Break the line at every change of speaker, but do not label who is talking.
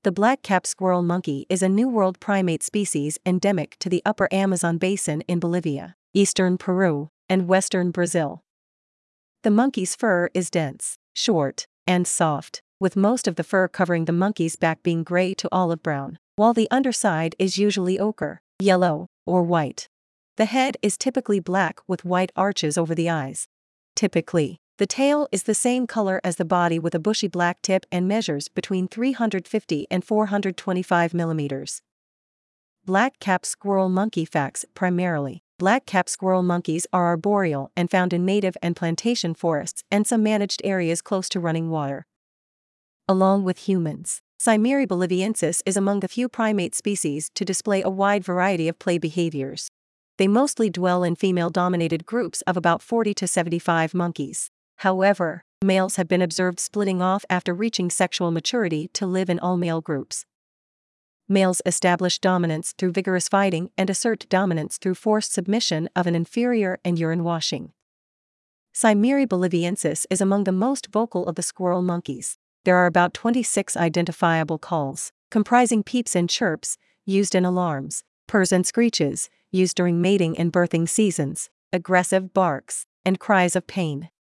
The black-capped squirrel monkey is a New World primate species endemic to the upper Amazon basin in Bolivia, eastern Peru, and western Brazil. The monkey's fur is dense, short, and soft, with most of the fur covering the monkey's back being gray to olive brown, while the underside is usually ochre, yellow, or white. The head is typically black with white arches over the eyes. Typically, the tail is the same color as the body with a bushy black tip and measures between 350 and 425 millimeters. Black-capped squirrel monkey facts. Primarily, black-capped squirrel monkeys are arboreal and found in native and plantation forests and some managed areas close to running water. Along with humans, Cimeri boliviensis is among the few primate species to display a wide variety of play behaviors. They mostly dwell in female-dominated groups of about 40 to 75 monkeys. However, males have been observed splitting off after reaching sexual maturity to live in all-male groups. Males establish dominance through vigorous fighting and assert dominance through forced submission of an inferior and urine washing. Cimeri boliviensis is among the most vocal of the squirrel monkeys. There are about 26 identifiable calls, comprising peeps and chirps, used in alarms, purrs and screeches, used during mating and birthing seasons, aggressive barks, and cries of pain.